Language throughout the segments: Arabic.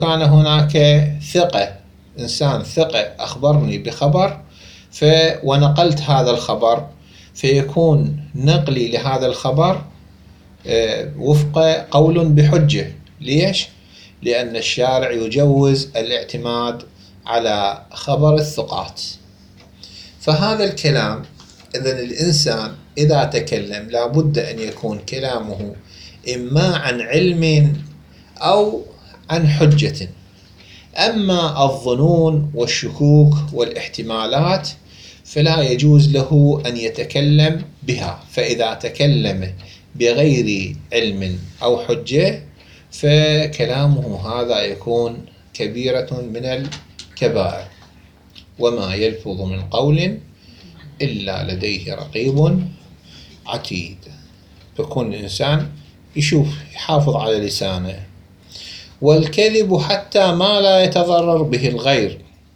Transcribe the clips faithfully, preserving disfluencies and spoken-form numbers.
كان هناك ثقة، إنسان ثقة أخبرني بخبر ف ونقلت هذا الخبر، فيكون نقلي لهذا الخبر وفق قول بحجة. ليش؟ لأن الشارع يجوز الاعتماد على خبر الثقات. فهذا الكلام إذن الإنسان إذا تكلم لابد أن يكون كلامه إما عن علم أو عن حجة. أما الظنون والشكوك والاحتمالات فلا يجوز له أن يتكلم بها. فإذا تكلم بغير علم أو حجة فكلامه هذا يكون كبيرة من الكبائر. وما يلفظ من قول إلا لديه رقيب عتيد. فكون الإنسان يشوف يحافظ على لسانه. والكذب حتى ما لا يتضرر به الغير.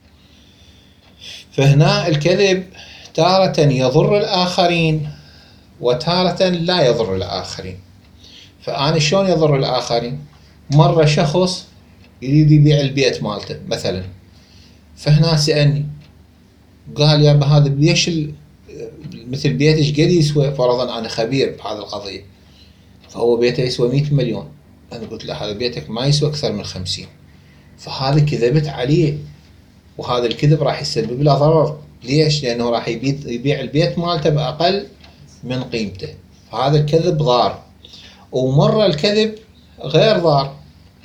فهنا الكذب تارة يضر الآخرين وتارة لا يضر الآخرين. فأنا شلون يضر الآخرين؟ مرة شخص يريد يبيع البيت مالته مثلا، فهنا سألني قال يا هذا ليش مثل بيتش قد يسوى؟ فرضا أنا خبير بهذه القضية، فهو بيته يسوى مئة مليون، أنا قلت له هذا بيتك ما يسوى أكثر من خمسين. فهذا كذبت عليه، وهذا الكذب راح يسبب له ضرر. ليش؟ لأنه راح يبيع البيت مالته بأقل من قيمته. فهذا الكذب ضار. ومرة الكذب غير ضار،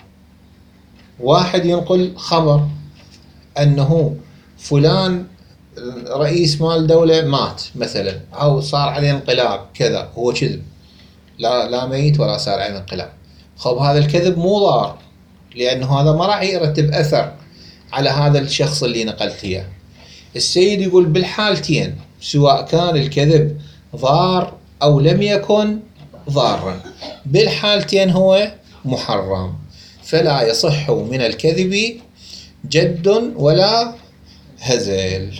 واحد ينقل خبر أنه فلان رئيس مال دولة مات مثلا، أو صار عليه انقلاب كذا، هو كذب، لا لا ميت ولا صار عليه انقلاب. خب هذا الكذب مو ضار، لأنه هذا ما راح يرتب أثر على هذا الشخص اللي نقلت إياه. السيد يقول بالحالتين سواء كان الكذب ضار أو لم يكن ضارا، بالحالتين هو محرم. فلا يصح من الكذب جد ولا هزل.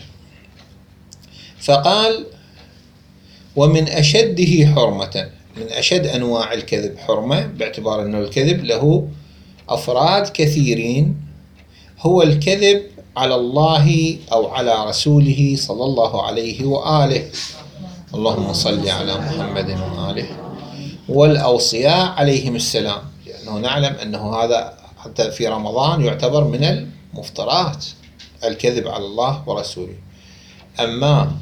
فقال ومن أشده حرمة، من أشد أنواع الكذب حرمة باعتبار أنه الكذب له أفراد كثيرين، هو الكذب على الله أو على رسوله صلى الله عليه وآله، اللهم صل على محمد وآله، والأوصياء عليهم السلام، لأنه نعلم أنه هذا حتى في رمضان يعتبر من المفطرات الكذب على الله ورسوله. أما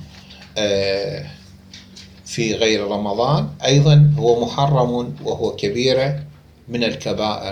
في غير رمضان أيضا هو محرم وهو كبيرة من الكبائر.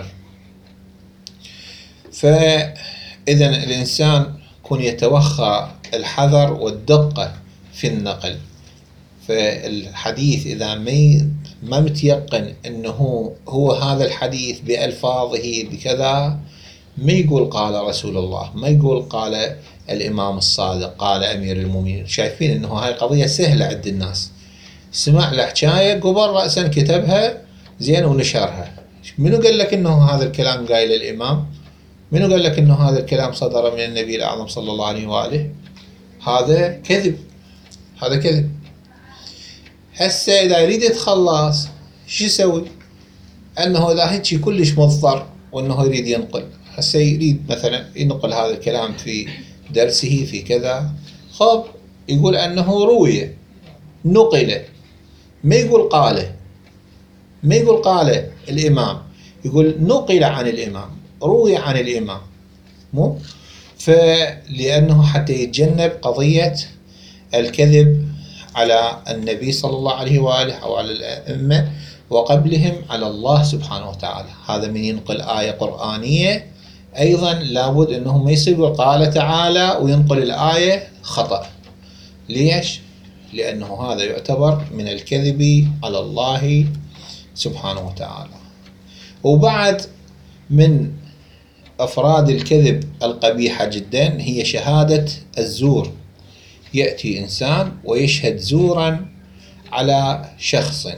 فإذا الإنسان يكون يتوخى الحذر والدقة في النقل. فالحديث إذا ما متيقن أنه هو هذا الحديث بألفاظه بكذا، ما يقول قال رسول الله، ما يقول قال الإمام الصادق، قال أمير المؤمنين. شايفين أنه هاي قضية سهلة عند الناس، سمع له حكاية قبل رأسا كتبها زين ونشرها. منو قال لك أنه هذا الكلام قايل الإمام؟ منو قال لك أنه هذا الكلام صدر من النبي الأعظم صلى الله عليه وآله؟ هذا كذب، هذا كذب. هسه إذا يريد يتخلص شو يسوي؟ أنه إذا هيك كلش مضطر وأنه يريد ينقل، هسه يريد مثلا ينقل هذا الكلام في درسه في كذا، خب يقول أنه روي نقل، ما يقول قاله، ما يقول قاله الإمام، يقول نقل عن الإمام، روي عن الإمام، مو فلأنه حتى يتجنب قضية الكذب على النبي صلى الله عليه وآله أو على الأئمة وقبلهم على الله سبحانه وتعالى. هذا من ينقل آية قرآنية أيضا لابد أنه ما يصير قال تعالى وينقل الآية خطأ. ليش؟ لأنه هذا يعتبر من الكذب على الله سبحانه وتعالى. وبعد من أفراد الكذب القبيحة جدا هي شهادة الزور. يأتي إنسان ويشهد زورا على شخص،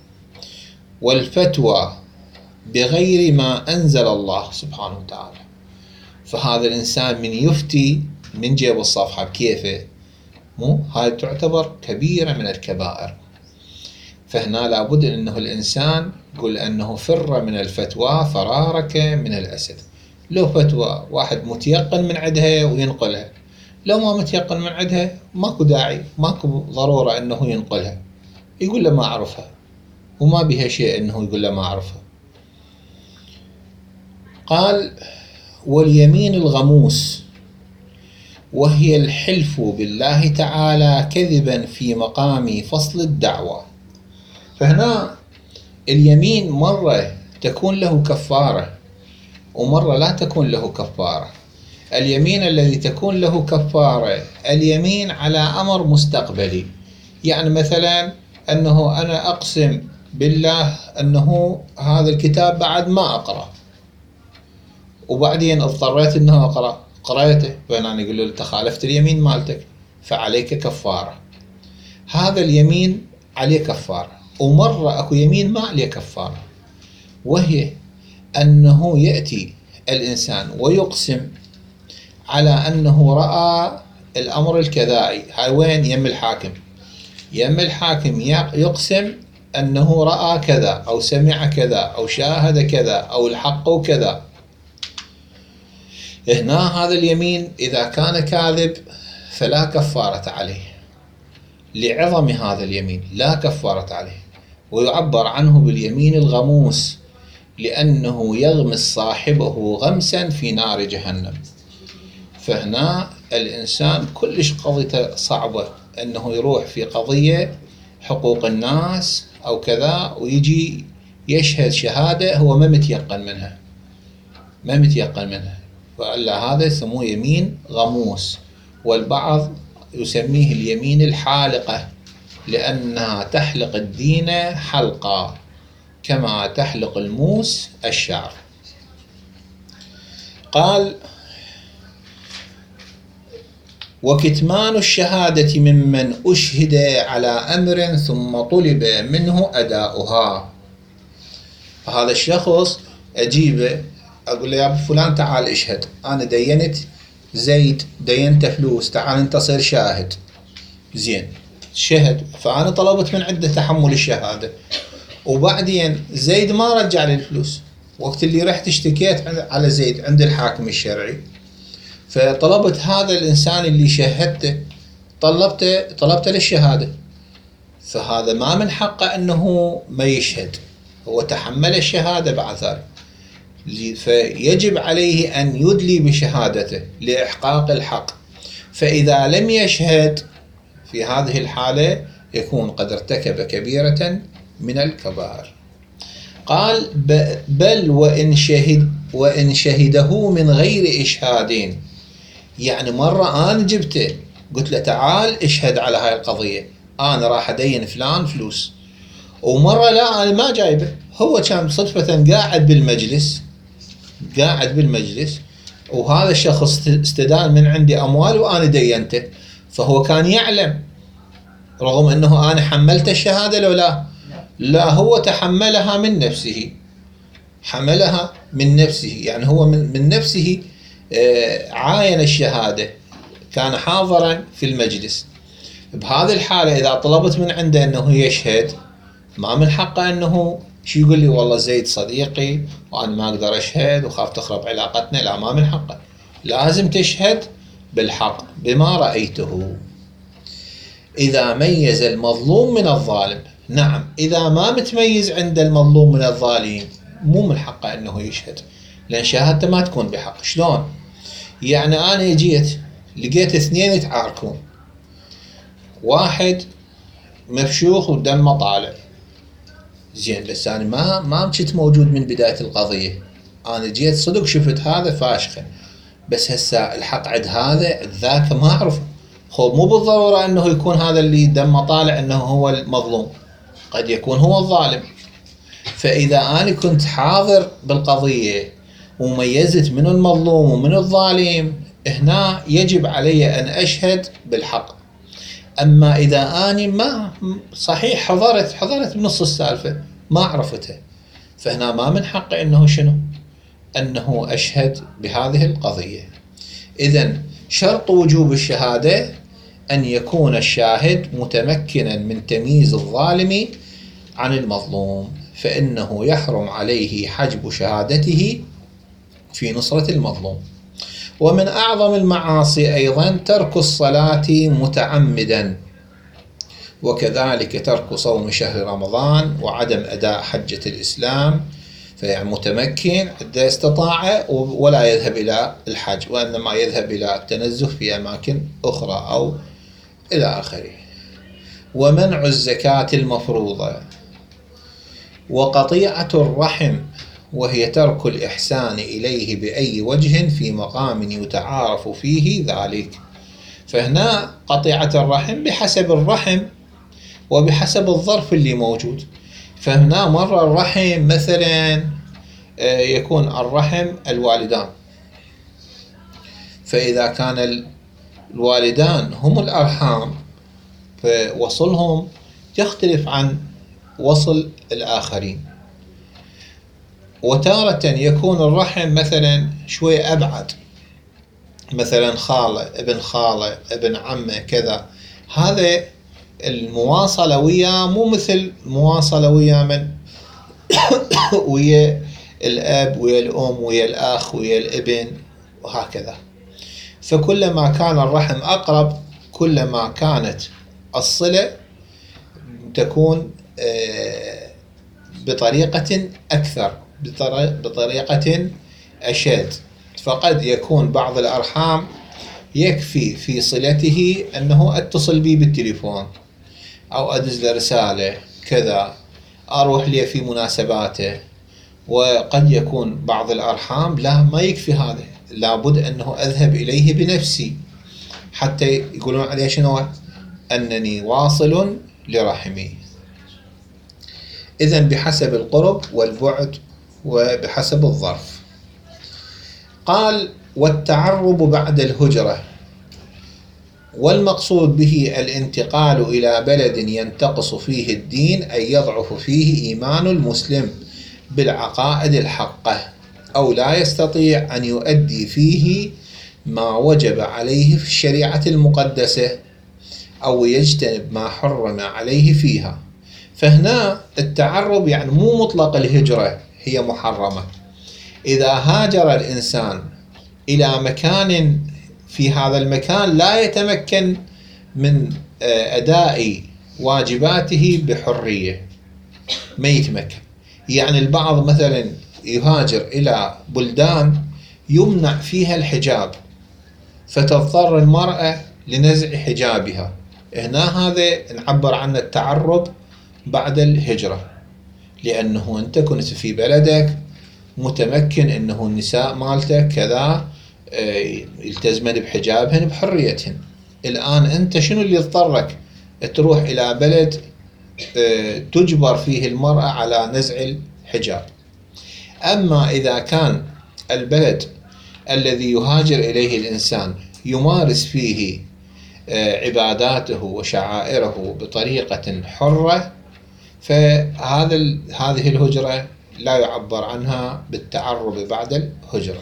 والفتوى بغير ما أنزل الله سبحانه وتعالى. فهذا الإنسان من يفتي من جيب الصفحة بكيفه، مو هاي تعتبر كبيرة من الكبائر. فهنا لابد أنه الإنسان يقول أنه فر من الفتوى فرارك من الأسد. لو فتوى واحد متيقن من عندها وينقلها، لو ما متيقن من عندها ماكو داعي، ماكو ضرورة أنه ينقلها، يقول له ما أعرفها، وما بها شيء أنه يقول له ما أعرفها. قال: واليمين الغموس وهي الحلف بالله تعالى كذبا في مقام فصل الدعوة. فهنا اليمين مرة تكون له كفارة ومرة لا تكون له كفارة. اليمين الذي تكون له كفارة اليمين على أمر مستقبلي، يعني مثلا أنه أنا أقسم بالله أنه هذا الكتاب بعد ما أقرأ، وبعدين اضطريت أنه أقرأ، قرأته، فأنا يقول له تخالفت اليمين مالتك فعليك كفارة. هذا اليمين عليه كفارة. ومرة أكو يمين ما عليه كفارة، وهي أنه يأتي الإنسان ويقسم على أنه رأى الأمر الكذائي. هاي وين؟ يم الحاكم. يم الحاكم يقسم أنه رأى كذا أو سمع كذا أو شاهد كذا أو الحق كذا. هنا هذا اليمين إذا كان كاذب فلا كفارة عليه، لعظم هذا اليمين لا كفارة عليه. ويعبر عنه باليمين الغموس لأنه يغمس صاحبه غمسا في نار جهنم. فهنا الإنسان كلش قضيته صعبة، أنه يروح في قضية حقوق الناس أو كذا ويجي يشهد شهادة هو ما متيقن منها ما متيقن منها فإلا هذا يسموه يمين غموس. والبعض يسميه اليمين الحالقة، لأنها تحلق الدين حلقا كما تحلق الموس الشعر. قال: وكتمان الشهادة ممن أشهد على أمر ثم طلب منه أداؤها. هذا الشخص أجيبه أقول له يا أبو فلان تعال اشهد، أنا دينت زيد، دينت فلوس، تعال أنت صير شاهد. زين، شهد، فأنا طلبت من عنده تحمل الشهادة، وبعدين زيد ما رجع لي الفلوس. وقت اللي رحت اشتكيت على زيد عند الحاكم الشرعي، فطلبت هذا الإنسان اللي شهدته طلبته طلبته للشهادة، فهذا ما من حقه أنه ما يشهد، هو تحمل الشهادة بعد ذلك، فيجب عليه أن يدلي بشهادته لإحقاق الحق. فإذا لم يشهد في هذه الحالة يكون قد ارتكب كبيرة من الكبائر. قال: بل وإن شهد وإن شهده من غير إشهاد. يعني مرة أنا جبته قلت له تعال اشهد على هاي القضية، أنا راح أدين فلان فلوس، ومرة لا أنا ما جايبه، هو كان صدفة قاعد بالمجلس قاعد بالمجلس وهذا الشخص استدان من عندي أموال وأنا دينته، فهو كان يعلم رغم أنه أنا حملت الشهادة لو لا لا هو تحملها من نفسه حملها من نفسه يعني هو من, من نفسه عاين الشهادة، كان حاضرا في المجلس. بهذه الحالة إذا طلبت من عنده أنه يشهد ما من حقه أنه شو يقول لي والله زيد صديقي وأنا ما أقدر أشهد وخاف تخرب علاقتنا. لا، ما من حقه، لازم تشهد بالحق بما رأيته. إذا ميز المظلوم من الظالم. نعم، إذا ما متميز عند المظلوم من الظالم مو من حقه أنه يشهد، لأن شهادته ما تكون بحق. شلون؟ يعني أنا جيت لقيت اثنين يتعاركون، واحد مفشوخ ودم طالع، زين، بس أنا ما ما كنت موجود من بداية القضية، أنا جيت صدق شفت هذا فاشخة، بس هسه الحق عند هذا ذاك ما أعرفه. خو مو بالضرورة أنه يكون هذا اللي دم طالع أنه هو المظلوم، قد يكون هو الظالم. فإذا أنا كنت حاضر بالقضية وميزت من المظلوم ومن الظالم، هنا يجب علي أن أشهد بالحق. أما إذا أنا ما صحيح حضرت حضرت بنص السالفة ما عرفتها، فهنا ما من حقي أنه شنو أنه أشهد بهذه القضية. إذن شرط وجوب الشهادة أن يكون الشاهد متمكنا من تمييز الظالم عن المظلوم، فإنه يحرم عليه حجب شهادته في نصرة المظلوم. ومن أعظم المعاصي أيضا ترك الصلاة متعمدا، وكذلك ترك صوم شهر رمضان وعدم أداء حجة الإسلام، فيعني متمكن إذا استطاع ولا يذهب إلى الحج، وإنما يذهب إلى التنزه في أماكن أخرى أو إلى آخره. ومنع الزكاة المفروضة، وقطيعة الرحم، وهي ترك الإحسان إليه بأي وجه في مقام يتعارف فيه ذلك. فهنا قطيعة الرحم بحسب الرحم وبحسب الظرف اللي موجود. فهنا مرة الرحم مثلا يكون الرحم الوالدان، فإذا كان الوالدان هم الأرحام فوصلهم يختلف عن وصل الآخرين. وتارة يكون الرحم مثلا شوي أبعد، مثلا خالة، ابن خالة، ابن عمه، كذا. هذا المواصلة وياه مو مثل المواصلة ويا من ويا الأب ويا الأم ويا الأخ ويا الابن وهكذا. فكلما كان الرحم أقرب كلما كانت الصلة تكون بطريقة أكثر، بطريقة أشد. فقد يكون بعض الأرحام يكفي في صلته أنه أتصل بي بالتليفون أو أدز له رسالة كذا، أروح لي في مناسباته. وقد يكون بعض الأرحام لا، ما يكفي هذا، لابد أنه أذهب إليه بنفسي حتى يقولون عليه شنو؟ أنني واصل لرحمي. إذن بحسب القرب والبعد وبحسب الظرف. قال: والتعرب بعد الهجرة، والمقصود به الانتقال إلى بلد ينتقص فيه الدين، أي يضعف فيه إيمان المسلم بالعقائد الحقة، أو لا يستطيع أن يؤدي فيه ما وجب عليه في الشريعة المقدسة، أو يجتنب ما حرم عليه فيها. فهنا التعرب يعني مو مطلق الهجرة هي محرمة. إذا هاجر الإنسان إلى مكان في هذا المكان لا يتمكن من أداء واجباته بحرية، ما يتمكن. يعني البعض مثلا يهاجر إلى بلدان يمنع فيها الحجاب، فتضطر المرأة لنزع حجابها. هنا هذا نعبر عنه التعرب بعد الهجرة، لأنه أنت كنت في بلدك متمكن أنه النساء مالتك كذا يلتزمن بحجابهن بحريتهن. الآن أنت شنو اللي اضطرك تروح إلى بلد تجبر فيه المرأة على نزع الحجاب؟ أما إذا كان البلد الذي يهاجر إليه الإنسان يمارس فيه عباداته وشعائره بطريقة حرة، فهذا هذه الهجرة لا يعبر عنها بالتعرب بعد الهجرة.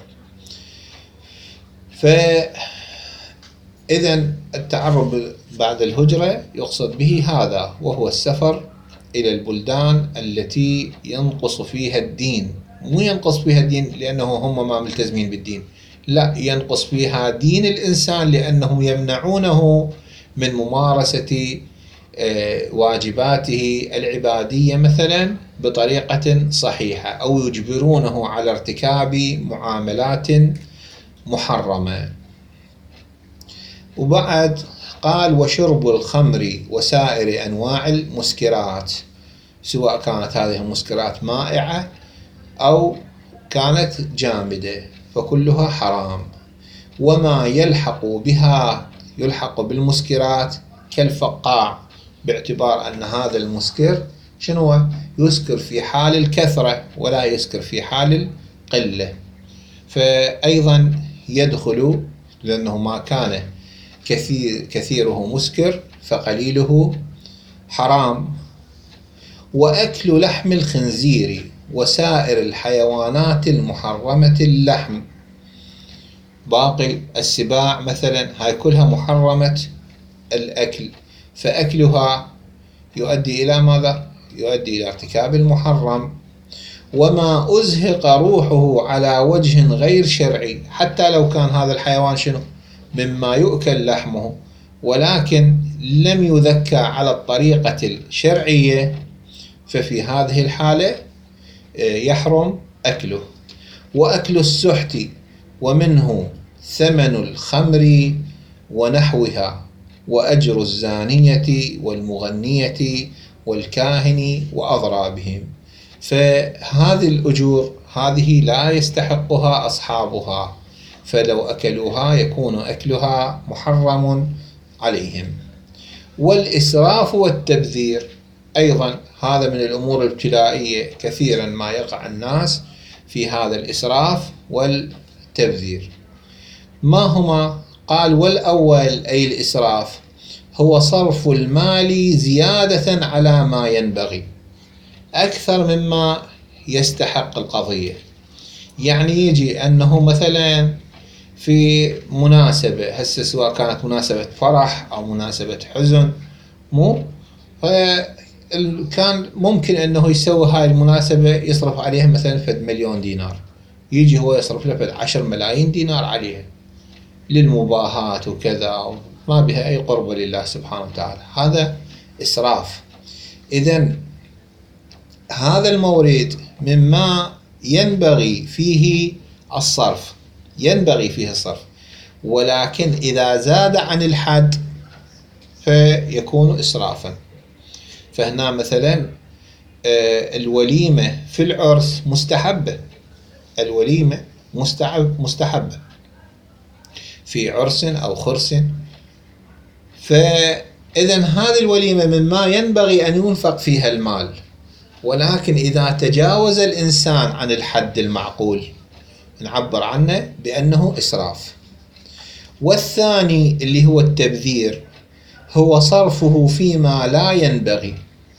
فإذا التعرب بعد الهجرة يقصد به هذا، وهو السفر إلى البلدان التي ينقص فيها الدين. مو ينقص فيها الدين لأنه هم ما ملتزمين بالدين، لا، ينقص فيها دين الإنسان لأنهم يمنعونه من ممارسة واجباته العبادية مثلا بطريقة صحيحة، أو يجبرونه على ارتكاب معاملات محرمة. وبعد قال: وشرب الخمر وسائر أنواع المسكرات، سواء كانت هذه المسكرات مائعة أو كانت جامدة، فكلها حرام. وما يلحق بها يلحق بالمسكرات كالفقاع، باعتبار أن هذا المسكر شنو؟ يسكر في حال الكثرة ولا يسكر في حال القلة. فأيضا يدخل، لأنه ما كان كثير كثيره مسكر فقليله حرام. وأكل لحم الخنزير وسائر الحيوانات المحرمة اللحم، باقي السباع مثلا هاي كلها محرمة الأكل، فأكلها يؤدي إلى ماذا؟ يؤدي إلى ارتكاب المحرم. وما أزهق روحه على وجه غير شرعي، حتى لو كان هذا الحيوان شنو مما يؤكل لحمه ولكن لم يذكى على الطريقة الشرعية، ففي هذه الحالة يحرم أكله. وأكل السحت ومنه ثمن الخمر ونحوها، وأجر الزانية والمغنية والكاهن وأضرابهم. فهذه الأجور هذه لا يستحقها أصحابها، فلو أكلوها يكون أكلها محرم عليهم. والإسراف والتبذير أيضا هذا من الأمور الابتلائية، كثيرا ما يقع الناس في هذا الإسراف والتبذير. ما هما؟ قال: والأول أي الإسراف هو صرف المال زيادة على ما ينبغي أكثر مما يستحق القضية. يعني يجي أنه مثلا في مناسبة، هسه سواء كانت مناسبة فرح أو مناسبة حزن، مو كان ممكن أنه يسوي هاي المناسبة يصرف عليها مثلا فد مليون دينار، يجي هو يصرف له فد عشر ملايين دينار عليها للمباهاة وكذا، ما بها أي قربة لله سبحانه وتعالى. هذا إسراف. إذن هذا المورد مما ينبغي فيه الصرف، ينبغي فيه الصرف، ولكن إذا زاد عن الحد فيكون إسرافا. فهنا مثلا الوليمة في العرس مستحبة، الوليمة مستحب مستحبة في عرس أو خرس. فإذن هذه الوليمة مما ينبغي أن ينفق فيها المال، ولكن إذا تجاوز الإنسان عن الحد المعقول نعبر عنه بأنه إسراف. والثاني اللي هو التبذير هو صرفه فيما لا ينبغي،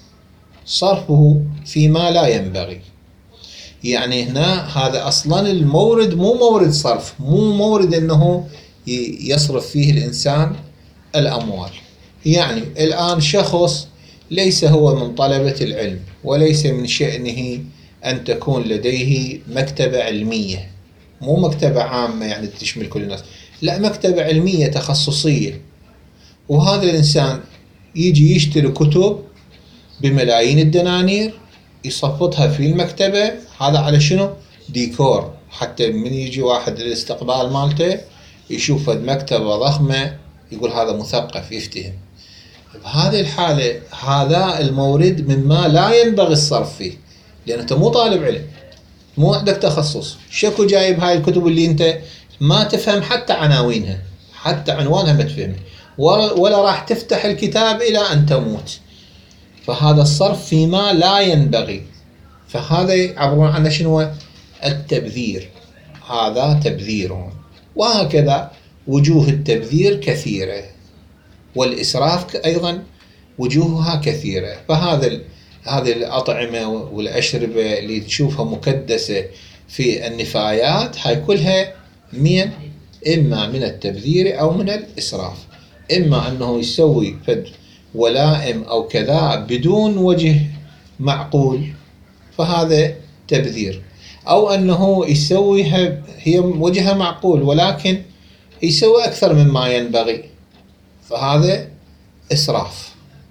صرفه فيما لا ينبغي. يعني هنا هذا أصلا المورد مو مورد صرف، مو مورد أنه يصرف فيه الإنسان الأموال. يعني الآن شخص ليس هو من طلبة العلم وليس من شأنه أن تكون لديه مكتبة علمية، مو مكتبة عامة يعني تشمل كل الناس، لا، مكتبة علمية تخصصية. وهذا الإنسان يجي يشتري كتب بملايين الدنانير يصفطها في المكتبة، هذا على شنو؟ ديكور، حتى من يجي واحد للاستقبال مالته يشوف مكتبة ضخمة يقول هذا مثقف يفتهم. بهذه الحالة هذا المورد مما لا ينبغي الصرف فيه، لأن أنت مو طالب علم، مو عندك تخصص، شكو جايب هاي الكتب اللي أنت ما تفهم حتى عناوينها، حتى عنوانها ما تفهم، ولا راح تفتح الكتاب إلى أن تموت. فهذا الصرف فيما لا ينبغي، فهذا يعبرون عنه شنو؟ التبذير. هذا تبذير. وهكذا وجوه التبذير كثيرة، والإسراف أيضا وجوهها كثيرة. فهذا هذه الأطعمة والأشربة اللي تشوفها مكدسة في النفايات هاي كلها من إما من التبذير أو من الإسراف. إما أنه يسوي فد ولائم أو كذا بدون وجه معقول فهذا تبذير، أو أنه يسويها هي وجهها معقول ولكن يسوي أكثر مما ينبغي فهذا إسراف.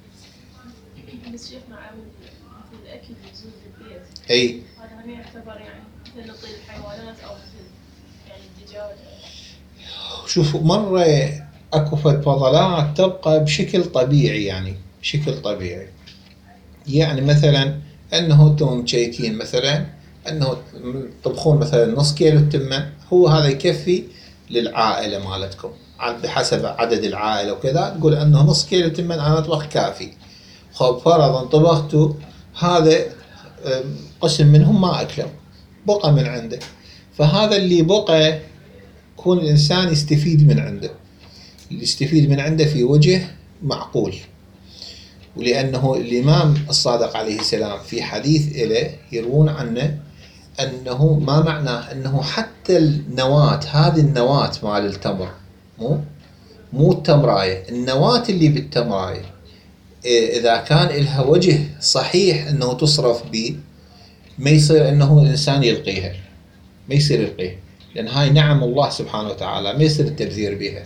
بس شيخنا مثل الأكل بجوز البيت، أي هذا هم يعتبر يعني مثل نطي الحيوانات أو مثل يعني الدجاج. شوفوا مرة أكو فضلات تبقى بشكل طبيعي، يعني بشكل طبيعي. يعني مثلا أنه أنتم مشيكين مثلا أنه تطبخون مثلا نص كيلو تمن، هو هذا يكفي للعائلة مالتكم بحسب عدد العائلة وكذا، تقول أنه نص كيلو تمن أنا أطبخ كافي. خب فرضا طبختوا هذا قسم منهم ما أكلوا بقى من عنده، فهذا اللي بقى يكون الإنسان يستفيد من عنده، يستفيد من عنده في وجه معقول. ولأنه الإمام الصادق عليه السلام في حديث إله يروون عنه أنه ما معناه أنه حتى النواة، هذه النواة مال التمر، مو مو التمراية، النواة اللي بالتمراية إذا كان لها وجه صحيح أنه تصرف به ما يصير أنه الإنسان يلقيها، ما يصير يلقيها، لأن هاي نعم الله سبحانه وتعالى ما يصير التبذير بها.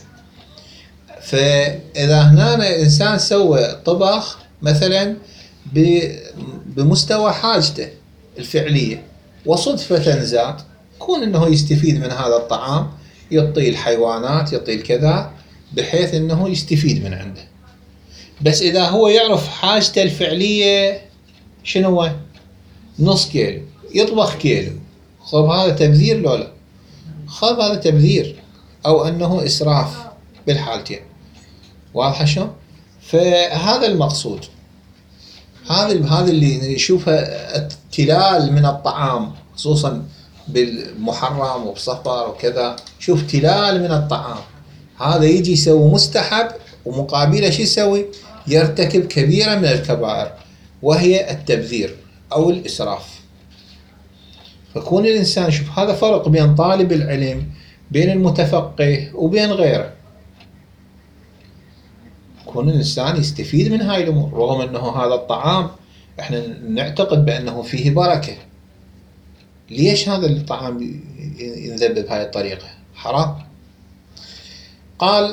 فإذا هنا الإنسان سوى طبخ مثلا بمستوى حاجته الفعلية وصدفة زاد، كون أنه يستفيد من هذا الطعام، يعطي الحيوانات، يعطي الكذا، بحيث أنه يستفيد من عنده. بس إذا هو يعرف حاجته الفعلية شنو هو؟ نص كيلو، يطبخ كيلو، خب هذا تبذير لو لا؟ خب هذا تبذير أو أنه إسراف بالحالتين. واضح شو؟ فهذا المقصود. هذا هذا اللي نشوفه التلال من الطعام، خصوصا بالمحرم وبصفر وكذا، شوف تلال من الطعام، هذا يجي يسوي مستحب ومقابله شو يسوي؟ يرتكب كبيرة من الكبائر وهي التبذير أو الإسراف. فكون الإنسان، شوف هذا فرق بين طالب العلم، بين المتفقه وبين غيره. كون الإنسان يستفيد من هاي الأمور، رغم أنه هذا الطعام احنا نعتقد بأنه فيه بركة، ليش هذا الطعام ينذب بهاي الطريقة؟ حرام. قال: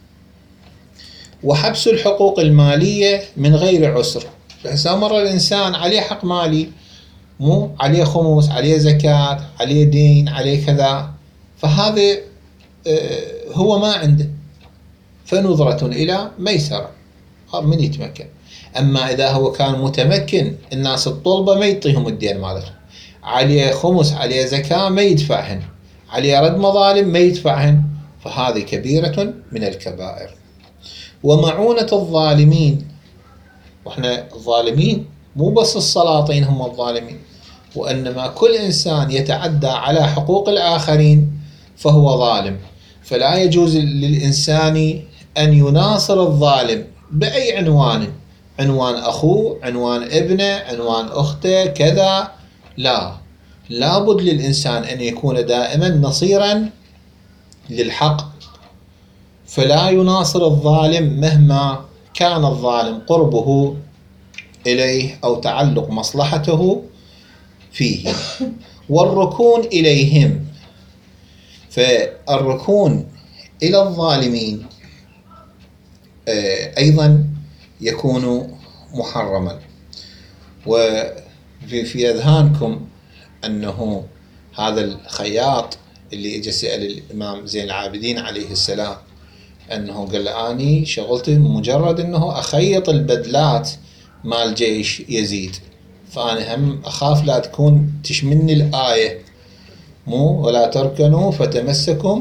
وحبس الحقوق المالية من غير عسر. فإذا مر الإنسان عليه حق مالي، مو عليه خمس، عليه زكاة، عليه دين، عليه كذا، فهذا هو ما عنده، فنظرة إلى ميسرة من يتمكن. أما إذا هو كان متمكن، الناس الطلبة ما يعطيهم الدين مالته، عليه خمس، عليه زكاة ما يدفعهن، عليه رد مظالم ما يدفعهن، فهذه كبيرة من الكبائر. ومعونة الظالمين، وإحنا الظالمين مو بس السلاطين هم الظالمين، وإنما كل إنسان يتعدى على حقوق الآخرين فهو ظالم. فلا يجوز للإنسان أن يناصر الظالم بأي عنوان، عنوان أخوه، عنوان ابنه، عنوان أخته، كذا، لا، لابد للإنسان أن يكون دائما نصيرا للحق، فلا يناصر الظالم مهما كان الظالم قربه إليه أو تعلق مصلحته فيه. والركون إليهم، فالركون إلى الظالمين أيضا يكون محرما. وفي في أذهانكم أنه هذا الخياط اللي اجى سأل الإمام زين العابدين عليه السلام، أنه قال: أني شغلتي مجرد أنه أخيط البدلات مال جيش يزيد، فأنا هم أخاف لا تكون تشمني الآية، مو ولا تركنوا فتمسكم،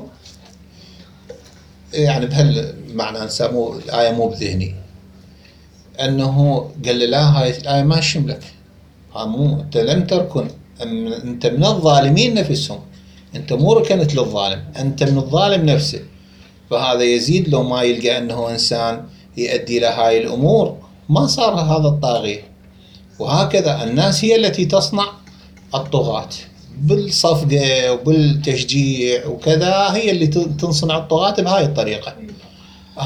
يعني بهالمعنى نسمو الآية مو بذهني، أنه قال له: لا، هاي الآية ما تشملك، مو أنت لم تركن، أنت من الظالمين نفسهم، أنت مو ركنت للظالم، أنت من الظالم نفسه. فهذا يزيد لو ما يلقى أنه إنسان يؤدي له هاي الأمور ما صار هذا الطاغية. وهكذا الناس هي التي تصنع الطغاة بالصفقة وبالتشجيع وكذا، هي اللي تنصنع الطغاة بهاي الطريقة. آه.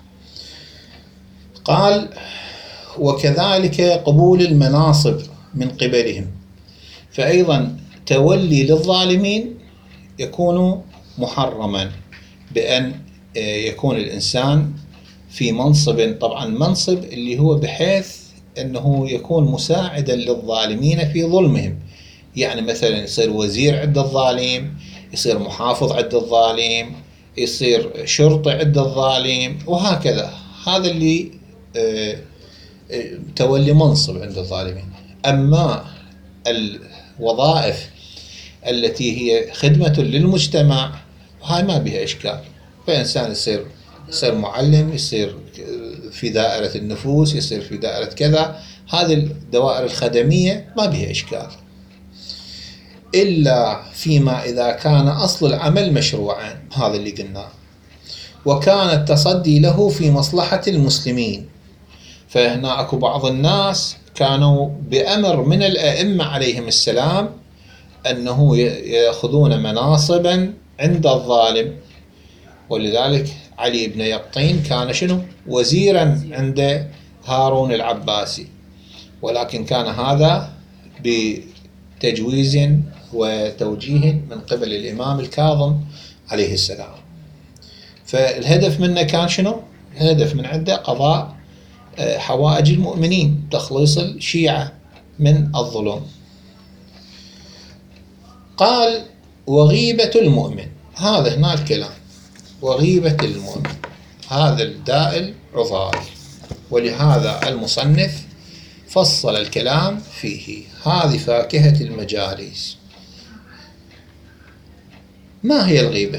قال: وكذلك قبول المناصب من قبلهم، فأيضا تولي للظالمين يكون محرما، بأن يكون الإنسان في منصب، طبعا منصب اللي هو بحيث أنه يكون مساعدا للظالمين في ظلمهم، يعني مثلا يصير وزير عند الظالم، يصير محافظ عند الظالم، يصير شرطي عند الظالم، وهكذا. هذا اللي تولي منصب عند الظالمين. أما الوظائف التي هي خدمة للمجتمع هاي ما بها إشكال، فإنسان يصير يصير معلم، يصير في دائرة النفوس، يصير في دائرة كذا، هذه الدوائر الخدمية ما بها إشكال، إلا فيما إذا كان أصل العمل مشروعا، هذا اللي قلناه، وكان التصدي له في مصلحة المسلمين. فهنا أكو بعض الناس كانوا بأمر من الأئمة عليهم السلام أنه يأخذون مناصبا عند الظالم، ولذلك علي بن يقطين كان شنو؟ وزيرا عند هارون العباسي، ولكن كان هذا تجويز وتوجيه من قبل الإمام الكاظم عليه السلام. فالهدف منه كان شنو؟ الهدف من عنده قضاء حوائج المؤمنين، تخليص الشيعة من الظلم. قال وغيبة المؤمن، هذا هنا الكلام، وغيبة المؤمن هذا الداء العضال، ولهذا المصنف فصل الكلام فيه. هذه فاكهة المجالس. ما هي الغيبة؟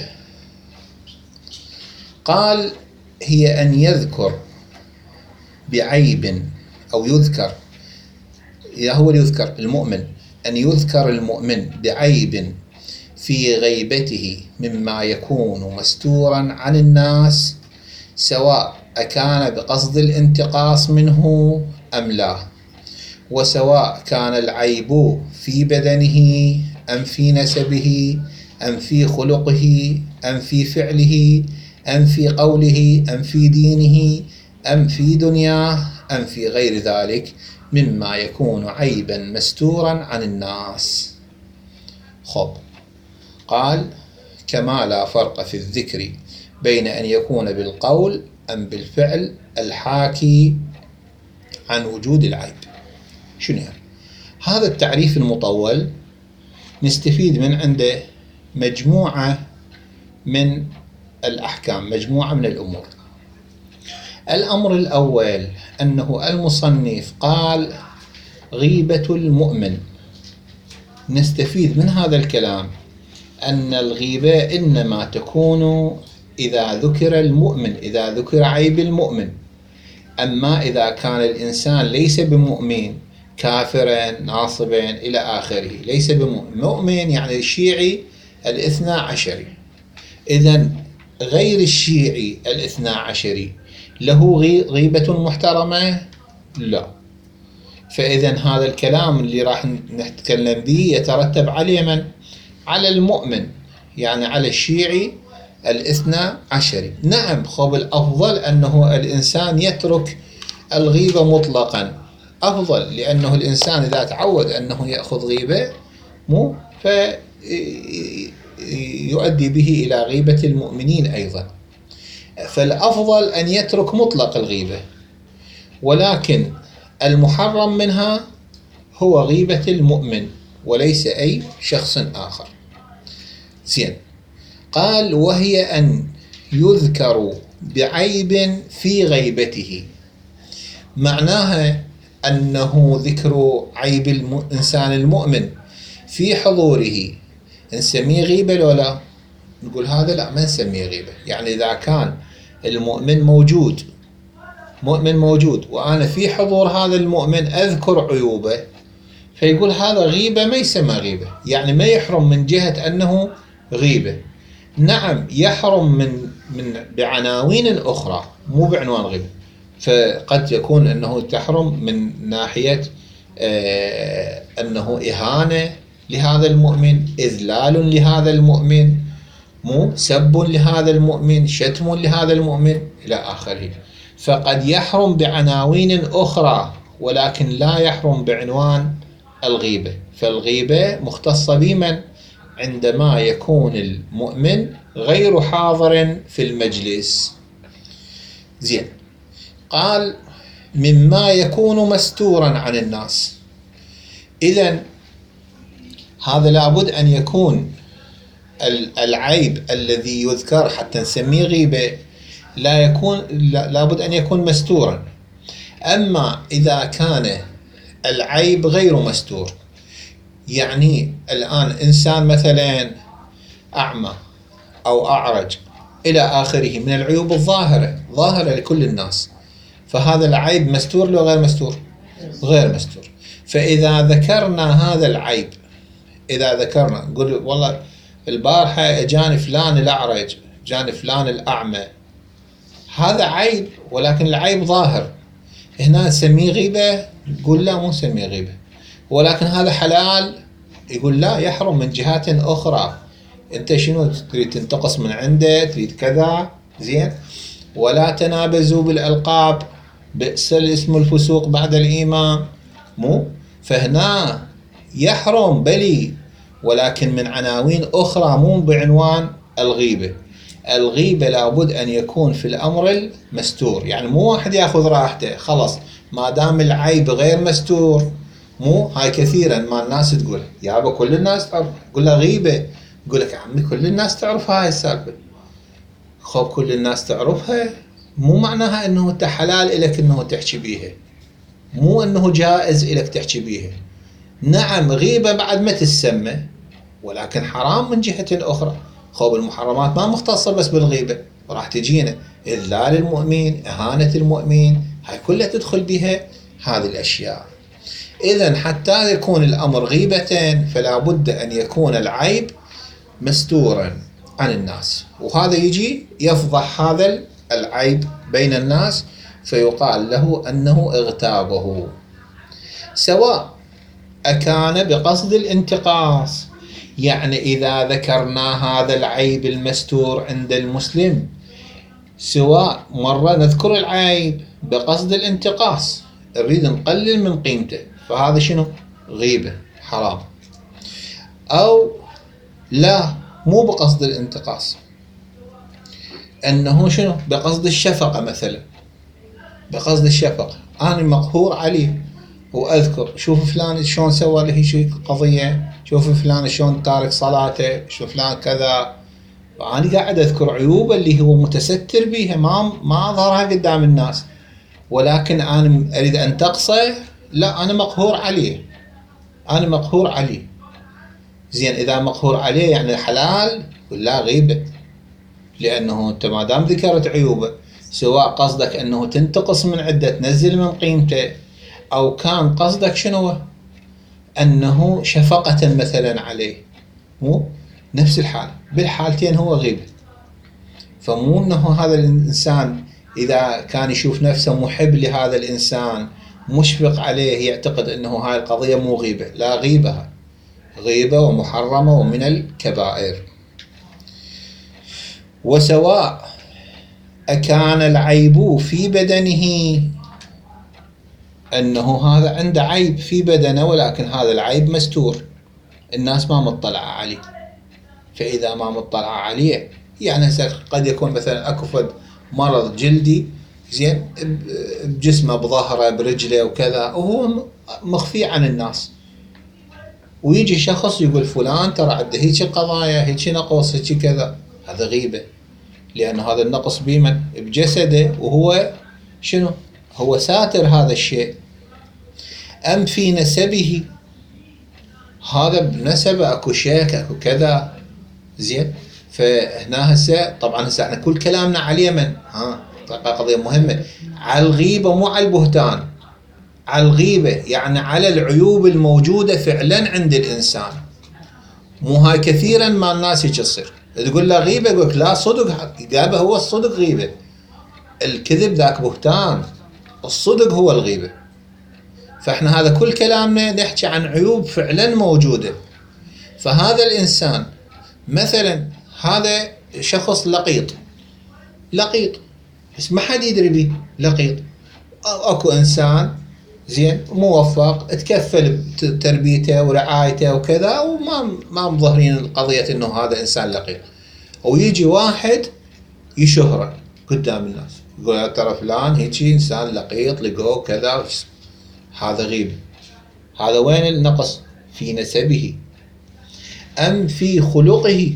قال هي أن يذكر بعيب أو يذكر، هو يذكر المؤمن، أن يذكر المؤمن بعيب في غيبته مما يكون مستورا عن الناس، سواء أكان بقصد الانتقاص منه أم لا، وسواء كان العيب في بدنه أم في نسبه أم في خلقه أم في فعله أم في قوله أم في دينه أم في دنياه أم في غير ذلك مما يكون عيبا مستورا عن الناس. خب، قال كما لا فرق في الذكر بين أن يكون بالقول أم بالفعل الحاكي عن وجود العيب. شنو يعني؟ هذا التعريف المطول نستفيد من عنده مجموعة من الأحكام، مجموعة من الأمور. الأمر الأول أنه المصنف قال غيبة المؤمن، نستفيد من هذا الكلام أن الغيبة إنما تكون إذا ذكر المؤمن، إذا ذكر عيب المؤمن. أما إذا كان الإنسان ليس بمؤمن، كافرا ناصبا إلى آخره، ليس بمؤمن، مؤمن يعني الشيعي الاثنى عشري، إذن غير الشيعي الاثنى عشري له غيبة محترمة؟ لا. فإذن هذا الكلام اللي راح نتكلم به يترتب عليه من؟ على المؤمن، يعني على الشيعي الاثنى عشري. نعم، خب الأفضل أنه الإنسان يترك الغيبة مطلقا، أفضل، لأنه الإنسان إذا تعود أنه يأخذ غيبة مو فيؤدي به إلى غيبة المؤمنين أيضا. فالأفضل أن يترك مطلق الغيبة، ولكن المحرم منها هو غيبة المؤمن وليس أي شخص آخر. زين، قال وهي أن يذكر بعيب في غيبته، معناها أنه ذكر عيب الإنسان المؤمن في حضوره نسميه غيبة لو لا؟ نقول هذا لا، ما نسميه غيبة. يعني إذا كان المؤمن موجود، مؤمن موجود وأنا في حضور هذا المؤمن أذكر عيوبه، فيقول هذا غيبة، ما يسمى غيبة، يعني ما يحرم من جهة أنه غيبة. نعم يحرم من من بعناوين أخرى مو بعنوان غيبة، فقد يكون أنه تحرم من ناحية آه أنه إهانة لهذا المؤمن، إذلال لهذا المؤمن، مو سب لهذا المؤمن، شتم لهذا المؤمن إلى آخره. فقد يحرم بعناوين أخرى ولكن لا يحرم بعنوان الغيبة. فالغيبة مختصة بمن؟ عندما يكون المؤمن غير حاضر في المجلس. زين، قال مما يكون مستورا عن الناس. إذن هذا لابد أن يكون العيب الذي يذكر حتى نسميه غيبة لا يكون، لابد أن يكون مستورا. أما إذا كان العيب غير مستور، يعني الآن إنسان مثلا أعمى أو أعرج إلى آخره من العيوب الظاهرة، ظاهرة لكل الناس، فهذا العيب مستور لو غير مستور؟ غير مستور. فإذا ذكرنا هذا العيب، إذا ذكرنا نقول والله البارحة اجاني فلان الأعرج، جاني فلان الأعمى، هذا عيب ولكن العيب ظاهر، هنا نسميه غيبة؟ يقول لا، مو نسميه غيبة. ولكن هذا حلال؟ يقول لا، يحرم من جهات أخرى. أنت شنو تريد؟ تنتقص من عنده، تريد كذا. زين، ولا تنابزوا بالألقاب، بئس الاسم الفسوق بعد الإيمان، مو؟ فهنا يحرم بلي، ولكن من عناوين أخرى مو بعنوان الغيبة. الغيبة لابد أن يكون في الأمر المستور، يعني مو واحد يأخذ راحته خلص ما دام العيب غير مستور. مو هاي كثيرا ما الناس تقول يابا كل الناس تعرف، قل له غيبة، يقول لك يا عمي كل الناس تعرف هاي السالفة. خب كل الناس تعرفها مو معناها انه انت حلال إلك انه تحكي بيها، مو انه جائز إلك تحكي بيها. نعم غيبة بعد ما تسمى، ولكن حرام من جهة أخرى. خب المحرمات ما مختصة بس بالغيبة، راح تجينا إذلال المؤمن، إهانة المؤمن، هاي كلها تدخل بها هذه الأشياء. إذن حتى يكون الأمر غيبة فلا بد أن يكون العيب مستورا عن الناس، وهذا يجي يفضح هذا العيب بين الناس فيقال له أنه اغتابه، سواء أكان بقصد الانتقاص. يعني إذا ذكرنا هذا العيب المستور عند المسلم، سواء مرة نذكر العيب بقصد الانتقاص نريد نقلل من قيمته، فهذا شنو؟ غيبة حرام. أو لا مو بقصد الانتقاص، أنه شنو؟ بقصد الشفقة مثلا، بقصد الشفقة أنا مقهور عليه وأذكر شوف فلان شلون سوى له شيء قضية، شوف فلان شلون تارك صلاته، شوف فلان كذا، وأنا قاعد أذكر عيوبه اللي هو متستر بيها ما ما أظهرها قدام الناس، ولكن أنا أريد أن تقصى، لا أنا مقهور عليه، أنا مقهور عليه. زين إذا مقهور عليه يعني حلال ولا غيبة؟ لأنه أنت ما دام ذكرت عيوبه، سواء قصدك أنه تنتقص من عدة تنزل من قيمته، أو كان قصدك شنو؟ أنه شفقة مثلا عليه، مو نفس الحال، بالحالتين هو غيبة. فمو أنه هذا الإنسان إذا كان يشوف نفسه محب لهذا الإنسان مشفق عليه يعتقد أنه هاي القضية مو غيبة، لا غيبة، غيبة ومحرمة ومن الكبائر. وسواء أكان العيب في بدنه، أنه هذا عنده عيب في بدنه ولكن هذا العيب مستور الناس ما مطلعة عليه، فإذا ما مطلعة عليه يعني قد يكون مثلا أكو فد مرض جلدي زين بجسمه بظهره برجله وكذا وهو مخفي عن الناس، ويجي شخص يقول فلان ترى عنده هيك قضايا هيك نقص هيك كذا، هذا غيبة، لأن هذا النقص بمن؟ بجسده، وهو شنو؟ هو ساتر هذا الشيء. أم في نسبه، هذا بنسبه أكو شيك أكو كذا زين، فهنا هسه طبعا هسه احنا كل كلامنا على اليمن، ها قضية مهمة، على الغيبة مو على البهتان، على الغيبة يعني على العيوب الموجودة فعلا عند الإنسان. مو هاي كثيرا ما الناس يجي تصير تقول له غيبة، يقول لك لا صدق، قابه هو الصدق غيبة، الكذب ذاك بهتان، الصدق هو الغيبة. فاحنا هذا كل كلامنا نحكي عن عيوب فعلا موجودة. فهذا الإنسان مثلا هذا شخص لقيط لقيط بس ما حد يدري به لقيط، اكو انسان زين موفق تكفل بتربيته ورعايته وكذا وما ما مظهرين قضية انه هذا انسان لقيط، ويجي واحد يشهره قدام الناس يقول ترى فلان هيك انسان لقيط لقوه كذا، هذا غيبة. هذا وين النقص؟ في نسبه. أم في خلقه،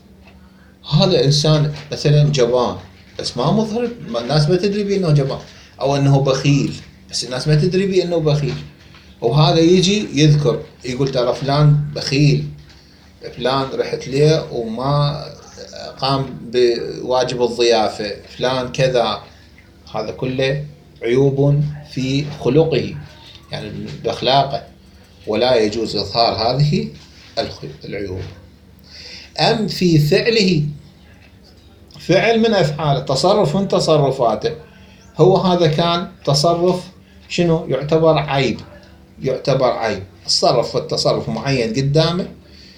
هذا إنسان مثلا جبان بس ما مظهر، الناس ما تدري بأنه جبان، أو أنه بخيل بس الناس ما تدري بأنه بخيل، وهذا يجي يذكر يقول ترى فلان بخيل، فلان رحت ليه وما قام بواجب الضيافة، فلان كذا، هذا كله عيوب في خلقه يعني بأخلاقه، ولا يجوز إظهار هذه العيوب. أم في فعله، فعل من أفعاله، تصرف من تصرفاته، هو هذا كان تصرف شنو يعتبر عيب، يعتبر عيب، تصرف والتصرف معين قدامه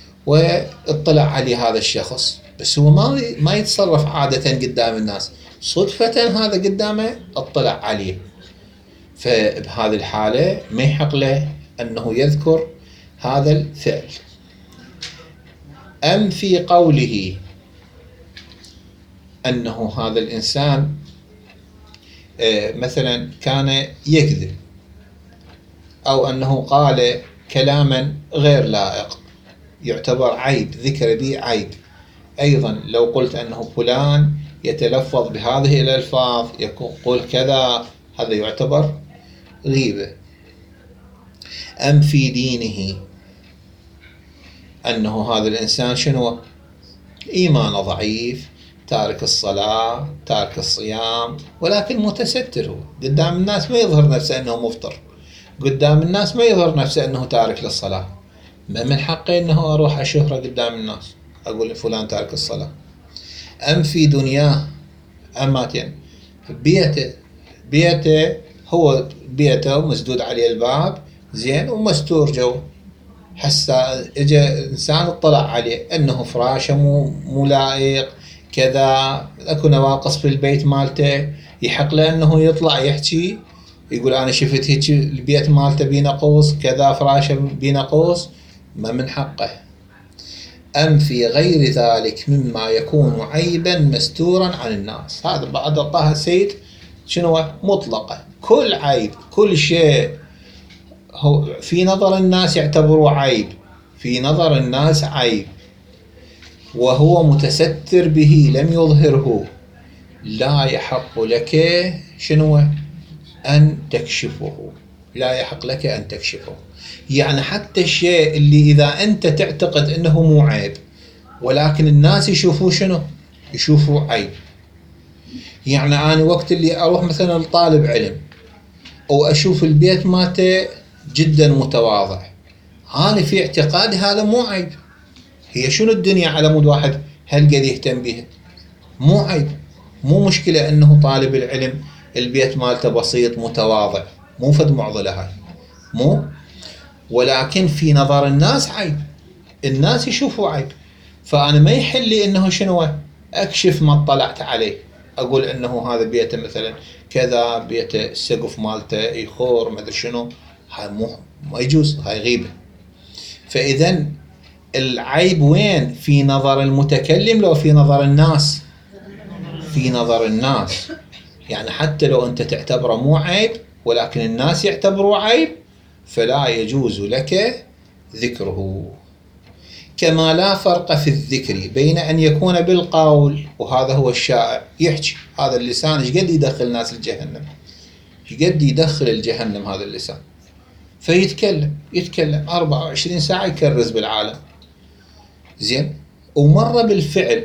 واطلع عليه هذا الشخص، بس هو ما ما يتصرف عادة قدام الناس، صدفة هذا قدامه اطلع عليه، فبهذه الحالة ما يحق له أنه يذكر هذا الفعل. أم في قوله أنه هذا الإنسان مثلا كان يكذب، أو أنه قال كلاما غير لائق يعتبر عيب، ذكر به عيب. أيضا لو قلت أنه فلان يتلفظ بهذه الألفاظ يقول كذا، هذا يعتبر غيبة. أم في دينه أنه هذا الإنسان شنو؟ إيمانه ضعيف، تارك الصلاة، تارك الصيام، ولكن متستر، هو قدام الناس ما يظهر نفسه أنه مفطر، قدام الناس ما يظهر نفسه أنه تارك للصلاة. ما من حقي أنه أروح أشهره قدام الناس أقول فلان تارك الصلاة. أم في دنياه، أماتين بيته بيته هو بيته مسدود عليه الباب زين ومستور جو، حسا اجى انسان اطلع عليه انه فراشه مو مو لائق كذا، اكو نواقص في البيت مالته، يحق له انه يطلع يحكي يقول انا شفت هيك البيت مالته بينقوص كذا، فراشه بينقوص، ما من حقه. أم في غير ذلك مما يكون عيبا مستورا عن الناس، هذا بعد الله السيد شنو مطلقة، كل عيب كل شيء هو في نظر الناس يعتبره عيب، في نظر الناس عيب وهو متستر به لم يظهره، لا يحق لك شنو أن تكشفه، لا يحق لك أن تكشفه. يعني حتى الشيء اللي إذا أنت تعتقد أنه مو عيب ولكن الناس يشوفوه شنو؟ يشوفوه عيب. يعني أنا وقت اللي أروح مثلا لطالب علم وأشوف البيت ماته جدا متواضع، أنا في اعتقادي هذا مو عيب. هي شنو الدنيا على مود واحد هل قد يهتم بها؟ مو عيب، مو مشكلة أنه طالب العلم البيت مالته بسيط متواضع، مو فد معضلة هاي، مو، ولكن في نظر الناس عيب، الناس يشوفوا عيب. فأنا ما يحل لي أنه شنو أكشف ما اطلعت عليه، أقول أنه هذا بيته مثلا كذا، بيته السقف مالته يخور ما أدري شنو، هاي مو ما يجوز، هاي غيبة. فإذا العيب وين؟ في نظر المتكلم لو في نظر الناس؟ في نظر الناس. يعني حتى لو أنت تعتبره مو عيب ولكن الناس يعتبروه عيب فلا يجوز لك ذكره. كما لا فرق في الذكر بين أن يكون بالقول، وهذا هو الشائع، يحكي هذا اللسان ايش قد يدخل الناس الجهنم، ايش قد يدخل الجهنم هذا اللسان، فيتكلم يتكلم أربعة وعشرين ساعة يكرز بالعالم زين. ومرة بالفعل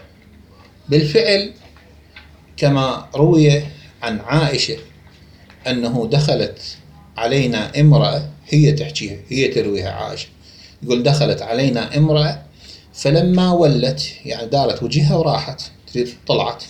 بالفعل كما روي عن عائشة أنه دخلت علينا امرأة، هي تحكيها هي ترويها عائشة، يقول دخلت علينا امرأة فلما ولت يعني دارت وجهها وراحت تريد طلعت،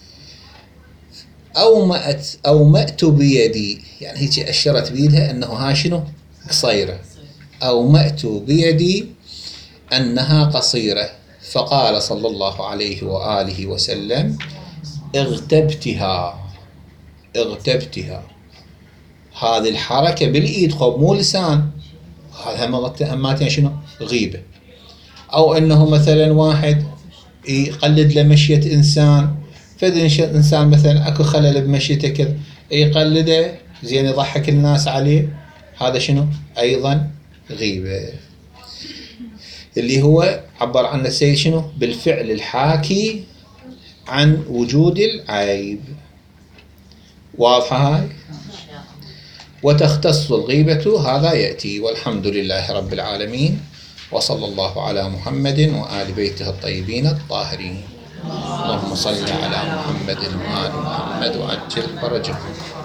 أومأت أومأت بيدي، يعني هيك أشرت بيدها أنه ها شنو قصيرة، أومأت بيدي أنها قصيرة، فقال صلى الله عليه وآله وسلم اغتبتها اغتبتها. هذه الحركة بالإيد خب مو لسان، هذا هماتين شنو غيبة. أو أنه مثلا واحد يقلد لمشية إنسان، فإذا إنسان مثلا أكو خلل بمشيته كذا يقلده زين يضحك الناس عليه، هذا شنو أيضا غيبة. اللي هو عبر عنه السيد شنو بالفعل الحاكي عن وجود العيب. واضحة هاي؟ وتختص الغيبة هذا يأتي. والحمد لله رب العالمين، وصلى الله على محمد وآل بيته الطيبين الطاهرين. اللهم صل على محمد وآل محمد وعجل فرجهم.